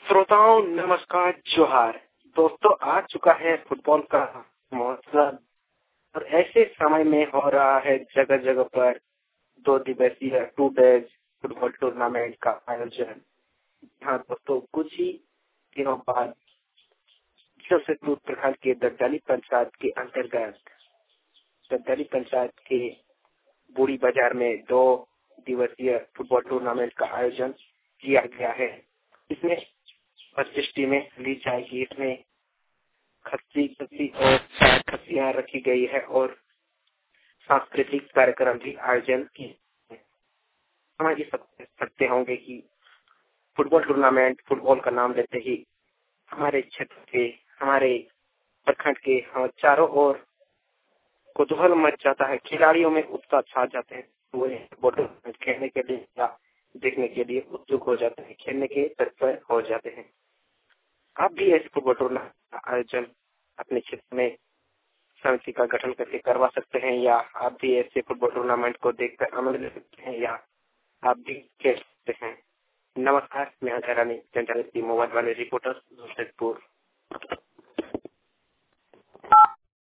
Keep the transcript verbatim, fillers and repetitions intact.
श्रोताओं नमस्कार जोहार। दोस्तों आ चुका है फुटबॉल का महोत्सव और ऐसे समय में हो रहा है जगह जगह पर दो दिवसीय टू डेज फुटबॉल टूर्नामेंट का आयोजन। हाँ दोस्तों, कुछ ही दिनों बाद जमशेदपुर प्रखंड के दद्दाली पंचायत के अंतर्गत दद्दाली पंचायत के बूढ़ी बाजार में दो दिवसीय फुटबॉल टूर्नामेंट का आयोजन किया गया है। इसमें पच्चीस टीमें ली जाएगी। इसमें खस्सी खस्सी और चार खस्सियां रखी गई है और सांस्कृतिक कार्यक्रम भी आयोजन किए। हम ये सब सकते होंगे कि फुटबॉल टूर्नामेंट, फुटबॉल का नाम लेते ही हमारे क्षेत्र के, हमारे प्रखंड के हाँ, चारों ओर कुतूहल मच जाता है। खिलाड़ियों में उत्साह छा जाते हैं। वो फुटबॉल खेलने के लिए या देखने के लिए उत्सुक हो जाते हैं, खेलने के तत्पर हो जाते हैं। आप भी ऐसे फुटबॉल टूर्नामेंट का आयोजन अपने क्षेत्र में समिति का गठन करके करवा सकते हैं, या आप भी ऐसे फुटबॉल टूर्नामेंट को देखकर आनंद ले सकते हैं, या आप भी खेल सकते हैं। नमस्कार, मैं हजारानी जनजागृति मोबाइल वाले रिपोर्टर जमशेदपुर।